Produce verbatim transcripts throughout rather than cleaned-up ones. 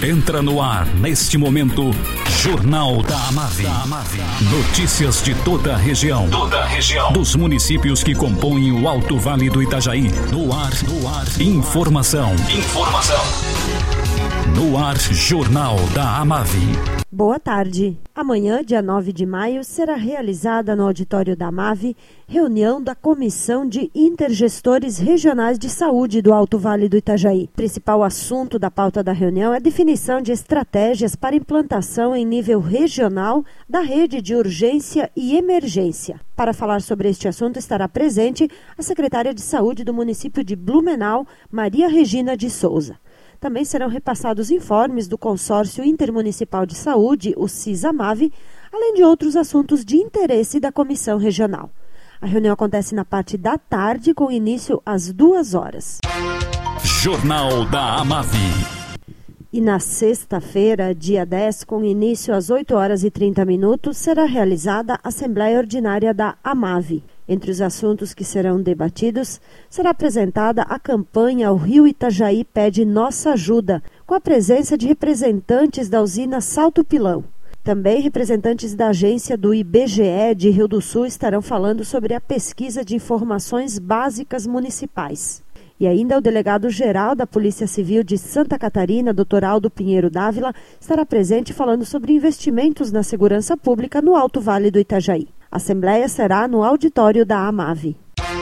Entra no ar, neste momento, Jornal da Amave. Notícias de toda a região. Toda a região. Dos municípios que compõem o Alto Vale do Itajaí. No ar, no ar. Informação. Informação. No ar, Jornal da Amave. Boa tarde. Amanhã, dia nove de maio, será realizada no auditório da Amave reunião da Comissão de Intergestores Regionais de Saúde do Alto Vale do Itajaí. O principal assunto da pauta da reunião é a definição de estratégias para implantação em nível regional da rede de urgência e emergência. Para falar sobre este assunto estará presente a secretária de Saúde do município de Blumenau, Maria Regina de Souza. Também serão repassados informes do Consórcio Intermunicipal de Saúde, o CISAMAVE, além de outros assuntos de interesse da Comissão Regional. A reunião acontece na parte da tarde, com início às duas horas. Jornal da Amave. E na sexta-feira, dia dez, com início às oito horas e trinta minutos, será realizada a Assembleia Ordinária da Amave. Entre os assuntos que serão debatidos, será apresentada a campanha O Rio Itajaí Pede Nossa Ajuda, com a presença de representantes da usina Salto Pilão. Também representantes da agência do I B G E de Rio do Sul estarão falando sobre a pesquisa de informações básicas municipais. E ainda o delegado-geral da Polícia Civil de Santa Catarina, doutor Aldo Pinheiro Dávila, estará presente falando sobre investimentos na segurança pública no Alto Vale do Itajaí. A Assembleia será no auditório da Amave.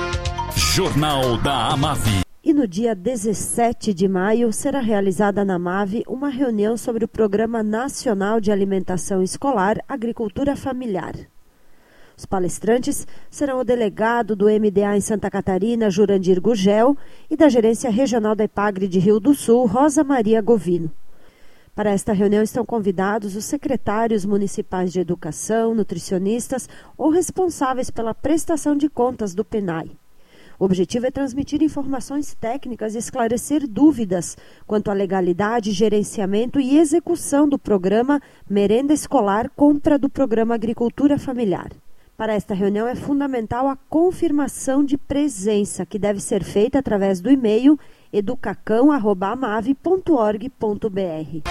Jornal da Amave. E no dia dezessete de maio será realizada na Amave uma reunião sobre o Programa Nacional de Alimentação Escolar Agricultura Familiar. Os palestrantes serão o delegado do M D A em Santa Catarina, Jurandir Gugel, e da Gerência Regional da EPAGRE de Rio do Sul, Rosa Maria Govino. Para esta reunião estão convidados os secretários municipais de educação, nutricionistas ou responsáveis pela prestação de contas do PENAI. O objetivo é transmitir informações técnicas e esclarecer dúvidas quanto à legalidade, gerenciamento e execução do programa Merenda Escolar Compra do Programa Agricultura Familiar. Para esta reunião é fundamental a confirmação de presença, que deve ser feita através do e-mail educacão arroba amave ponto org ponto br.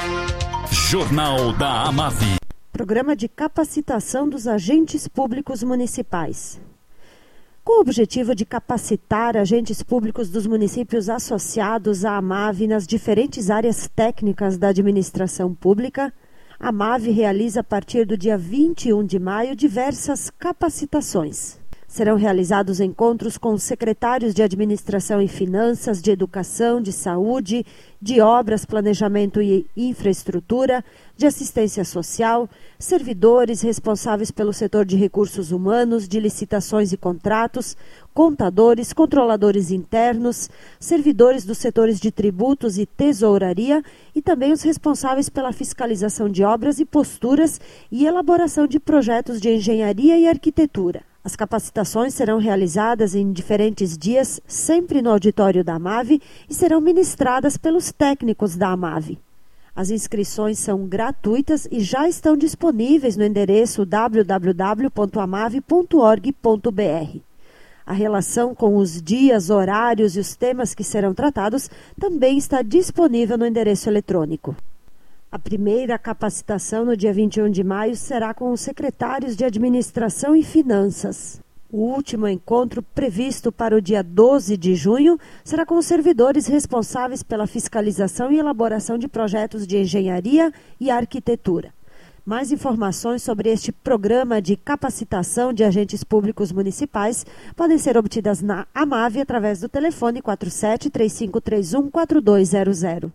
Jornal da Amave. Programa de capacitação dos agentes públicos municipais. Com o objetivo de capacitar agentes públicos dos municípios associados à Amave nas diferentes áreas técnicas da administração pública, a Amave realiza a partir do dia vinte e um de maio diversas capacitações. Serão realizados encontros com secretários de Administração e Finanças, de Educação, de Saúde, de Obras, Planejamento e Infraestrutura, de Assistência Social, servidores responsáveis pelo setor de recursos humanos, de licitações e contratos, contadores, controladores internos, servidores dos setores de tributos e tesouraria e também os responsáveis pela fiscalização de obras e posturas e elaboração de projetos de engenharia e arquitetura. As capacitações serão realizadas em diferentes dias, sempre no auditório da Amave, e serão ministradas pelos técnicos da Amave. As inscrições são gratuitas e já estão disponíveis no endereço w w w ponto amave ponto org ponto br. A relação com os dias, horários e os temas que serão tratados também está disponível no endereço eletrônico. A primeira capacitação, no dia vinte e um de maio, será com os secretários de Administração e Finanças. O último encontro, previsto para o dia doze de junho, será com os servidores responsáveis pela fiscalização e elaboração de projetos de engenharia e arquitetura. Mais informações sobre este programa de capacitação de agentes públicos municipais podem ser obtidas na Amave através do telefone quatro sete três cinco três um quatro dois zero zero.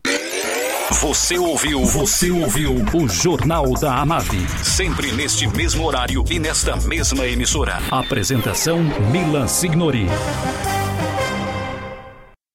Você ouviu, você ouviu o Jornal da Amave, sempre neste mesmo horário e nesta mesma emissora. Apresentação Milan Signori.